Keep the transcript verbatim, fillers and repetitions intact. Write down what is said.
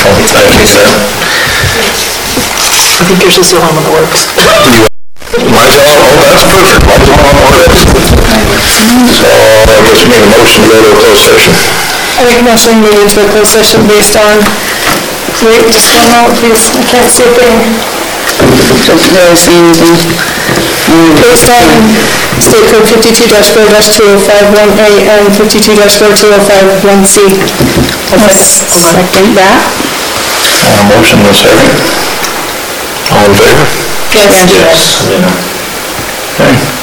Thank you, sir. I think yours is the only one that works. Mine's all, oh, that's perfect. Mine's all on order. So, I guess we need a motion to go to a closed session. I make a motion to move into a closed session based on, wait, just one moment, please, I can't see a thing. Don't really see anything. Based on State Code fifty-two dash four dash two oh five one A and fifty-two dash four two oh five one C. I'll second that. Uh, motion and a second. All in favor? Yes. Yes. Okay.